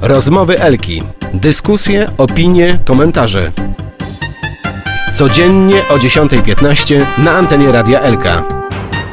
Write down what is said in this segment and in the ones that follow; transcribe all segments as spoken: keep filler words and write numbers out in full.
Rozmowy Elki. Dyskusje, opinie, komentarze. Codziennie o dziesiąta piętnaście na antenie Radia Elka.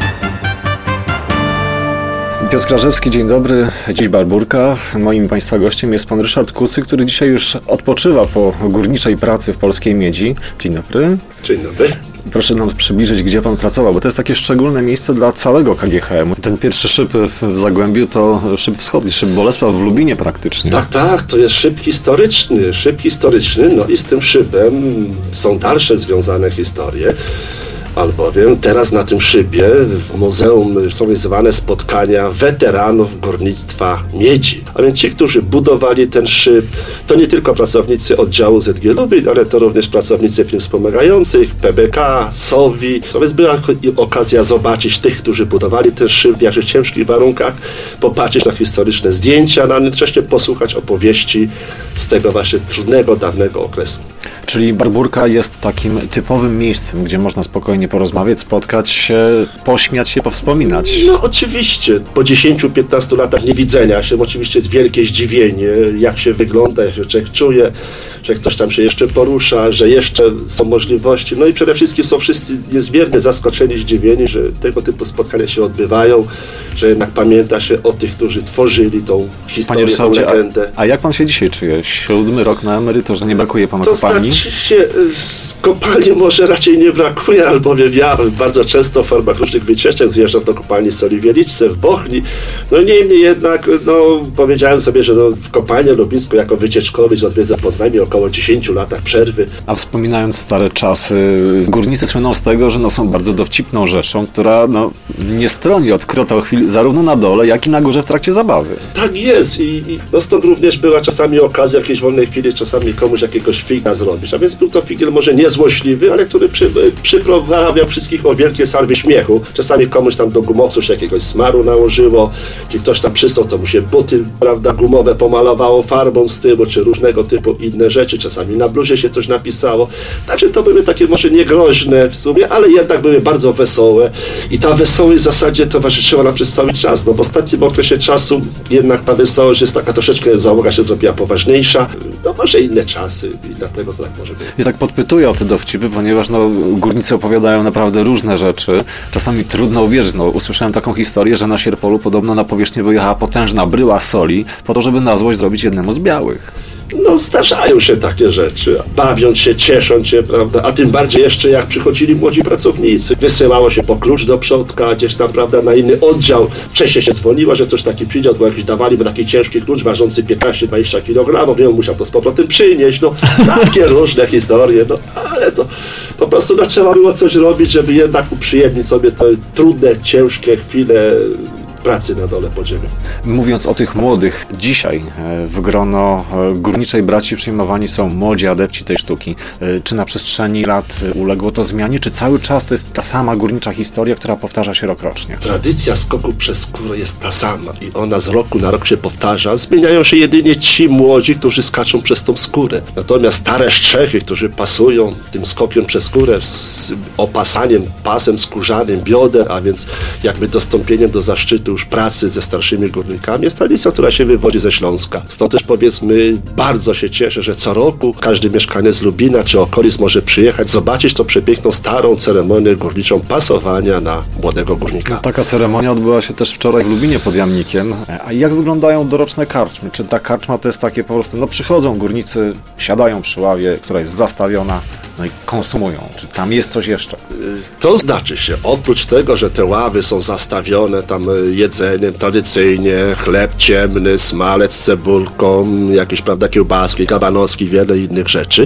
Piotr Krażewski, dzień dobry. Dziś Barburka. Moim Państwa gościem jest pan Ryszard Kucy, który dzisiaj już odpoczywa po górniczej pracy w Polskiej Miedzi. Dzień dobry. Dzień dobry. Proszę nam przybliżyć, gdzie pan pracował, bo to jest takie szczególne miejsce dla całego K G H M. Ten pierwszy szyb w Zagłębiu to szyb wschodni, szyb Bolesław w Lubinie praktycznie. Tak, tak, to jest szyb historyczny, szyb historyczny, no i z tym szybem są dalsze związane historie. Albowiem teraz na tym szybie w muzeum są zwane spotkania weteranów górnictwa miedzi. A więc ci, którzy budowali ten szyb, to nie tylko pracownicy oddziału Z G Lubin, ale to również pracownicy firm wspomagających, P B K, Sowi. To więc była okazja zobaczyć tych, którzy budowali ten szyb w jakże ciężkich warunkach, popatrzeć na historyczne zdjęcia, a jednocześnie posłuchać opowieści z tego właśnie trudnego, dawnego okresu. Czyli Barburka jest takim typowym miejscem, gdzie można spokojnie porozmawiać, spotkać się, pośmiać się, powspominać. No oczywiście, po dziesięciu piętnastu latach niewidzenia się, oczywiście jest wielkie zdziwienie, jak się wygląda, jak się człowiek czuje, że ktoś tam się jeszcze porusza, że jeszcze są możliwości. No i przede wszystkim są wszyscy niezmiernie zaskoczeni, zdziwieni, że tego typu spotkania się odbywają, że jednak pamięta się o tych, którzy tworzyli tą historię, Panie tą legendę. A, a jak pan się dzisiaj czuje? Siódmy rok na emeryturze, nie brakuje panu to kopalni? To znaczy się, z kopalni może raczej nie brakuje, albowiem ja bardzo często w formach różnych wycieczek zjeżdżam do kopalni Soli Wieliczce w Bochni. No niemniej jednak, no powiedziałem sobie, że no, w kopalnię lubińską jako wycieczkowiec odwiedzę Poznań około dziesięciu latach przerwy. A wspominając stare czasy, górnicy słyną z tego, że no, są bardzo dowcipną rzeczą, która no, nie stroni od krotochwil zarówno na dole, jak i na górze w trakcie zabawy. Tak jest i, i no stąd również była czasami okazja w jakiejś wolnej chwili czasami komuś jakiegoś figa zrobić. A więc był to figiel może niezłośliwy, ale który przy, przyprawiał wszystkich o wielkie salwy śmiechu. Czasami komuś tam do gumowców się jakiegoś smaru nałożyło, czy ktoś tam przystał, to mu się buty, prawda, gumowe pomalowało farbą z tyłu, czy różnego typu inne rzeczy. Czasami na bluzie się coś napisało. Także to były takie może niegroźne w sumie, ale jednak były bardzo wesołe. I ta wesołość w zasadzie towarzyszyła nam przez cały czas. No w ostatnim okresie czasu jednak ta wesołość jest taka troszeczkę, załoga się zrobiła poważniejsza. No może inne czasy i dlatego to tak może być. Ja tak podpytuję o te dowcipy, ponieważ no, górnicy opowiadają naprawdę różne rzeczy. Czasami trudno uwierzyć. No, usłyszałem taką historię, że na Sierpolu podobno na powierzchnię wyjechała potężna bryła soli po to, żeby na złość zrobić jednemu z białych. No zdarzają się takie rzeczy, bawiąc się, ciesząc się, prawda, a tym bardziej jeszcze jak przychodzili młodzi pracownicy. Wysyłało się po klucz do przodka, gdzieś tam, prawda, na inny oddział. Wcześniej się dzwoniło, że coś taki przyjdzie, bo jakiś dawali, bo taki ciężki klucz ważący piętnaście dwadzieścia kilogramów, nie, on musiał to z powrotem przynieść, no takie różne historie, no ale to po prostu no, trzeba było coś robić, żeby jednak uprzyjemnić sobie te trudne, ciężkie chwile pracy na dole podziemia. Mówiąc o tych młodych, dzisiaj w grono górniczej braci przyjmowani są młodzi adepci tej sztuki. Czy na przestrzeni lat uległo to zmianie, czy cały czas to jest ta sama górnicza historia, która powtarza się rokrocznie? Tradycja skoku przez skórę jest ta sama i ona z roku na rok się powtarza. Zmieniają się jedynie ci młodzi, którzy skaczą przez tą skórę. Natomiast stare szczechy, którzy pasują tym skokiem przez skórę z opasaniem pasem skórzanym bioder, a więc jakby dostąpieniem do zaszczytu już pracy ze starszymi górnikami, jest tradycja, która się wywodzi ze Śląska. Stąd też powiedzmy, bardzo się cieszę, że co roku każdy mieszkaniec z Lubina czy okolic może przyjechać, zobaczyć tą przepiękną, starą ceremonię górniczą pasowania na młodego górnika. No, taka ceremonia odbyła się też wczoraj w Lubinie pod Jamnikiem. A jak wyglądają doroczne karczmy? Czy ta karczma to jest takie po prostu, no przychodzą górnicy, siadają przy ławie, która jest zastawiona, no i konsumują? Czy tam jest coś jeszcze? To znaczy się, oprócz tego, że te ławy są zastawione tam jedzeniem tradycyjnie, chleb ciemny, smalec z cebulką, jakieś, prawda, kiełbaski, kabanowski, wiele innych rzeczy,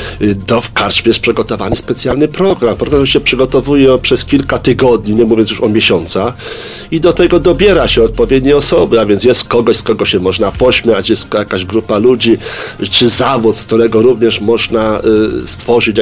to w karczmie jest przygotowany specjalny program. Program się przygotowuje przez kilka tygodni, nie mówiąc już o miesiącach, i do tego dobiera się odpowiednie osoby, a więc jest kogoś, z kogo się można pośmiać, jest jakaś grupa ludzi, czy zawód, z którego również można y, stworzyć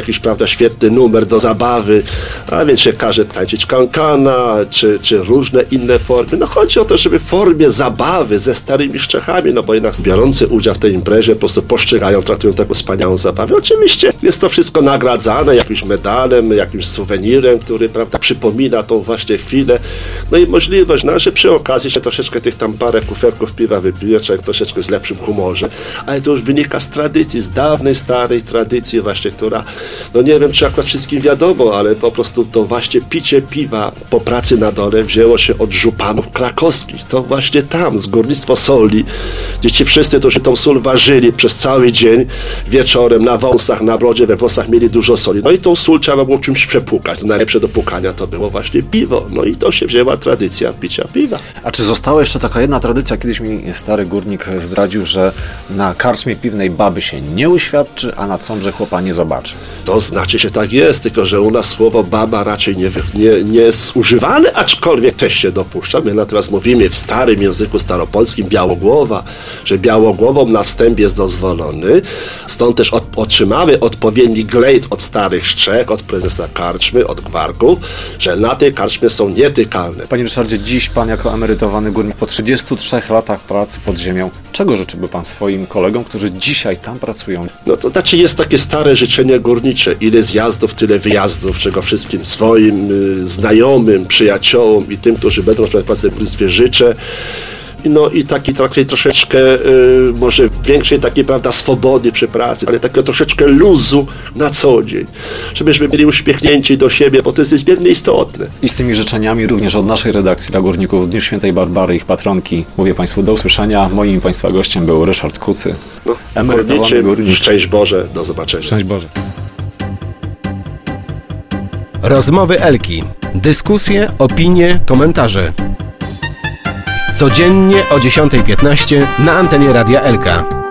jakiś, prawda, świetny numer do zabawy, a więc się każe tańczyć kankana, czy, czy różne inne formy. No chodzi o to, żeby w formie zabawy ze starymi Czechami, no bo jednak biorący udział w tej imprezie po prostu postrzegają, traktują taką wspaniałą zabawę. Oczywiście jest to wszystko nagradzane jakimś medalem, jakimś suwenirem, który, prawda, przypomina tą właśnie chwilę. No i możliwość, no, że przy okazji się troszeczkę tych tam parę kuferków piwa wypije, człowiek troszeczkę z lepszym humorze. Ale to już wynika z tradycji, z dawnej, starej tradycji właśnie, która, no nie wiem, czy akurat wszystkim wiadomo, ale po prostu to właśnie picie piwa po pracy na dole wzięło się od żupanów krakowskich. To właśnie tam, z górnictwa soli, gdzie ci wszyscy, którzy tą sól ważyli przez cały dzień, wieczorem na wąsach, na brodzie, we włosach mieli dużo soli. No i tą sól trzeba było czymś przepłukać. Najlepsze do płukania to było właśnie piwo. No i to się wzięła tradycja picia piwa. A czy została jeszcze taka jedna tradycja? Kiedyś mi stary górnik zdradził, że na karczmie piwnej baby się nie uświadczy, a na cąbrze chłopa nie zobaczy. To znaczy się tak jest, tylko że u nas słowo baba raczej nie, nie, nie jest używane, aczkolwiek też się dopuszcza. My natomiast mówimy w starym języku staropolskim białogłowa, że białogłową na wstęp jest dozwolony. Stąd też od, otrzymamy odpowiedni glejt od starych Czech, od prezesa karczmy, od gwarków, że na tej karczmie są nietykalne. Panie Ryszardzie, dziś pan jako emerytowany górnik po trzydziestu trzech latach pracy pod ziemią, czego życzyłby pan swoim kolegom, którzy dzisiaj tam pracują? No to znaczy jest takie stare życzenie górnicze. Ile zjazdów, tyle wyjazdów, czego wszystkim swoim y, znajomym, przyjaciołom i tym, którzy będą rozpoczynać pracę w górnictwie życzę. No i taki, taki troszeczkę, y, może większej takiej, prawda, swobody przy pracy, ale takiego troszeczkę luzu na co dzień. Żebyśmy byli uśmiechnięci do siebie, bo to jest niezmiernie istotne. I z tymi życzeniami również od naszej redakcji dla górników w Dniu Świętej Barbary, ich patronki, mówię Państwu do usłyszenia. Moim Państwa gościem był Ryszard Kucy, no, emerytowany górnik. Szczęść Boże, do zobaczenia. Szczęść Boże. Rozmowy Elki. Dyskusje, opinie, komentarze. Codziennie o dziesiąta piętnaście na antenie Radia Elka.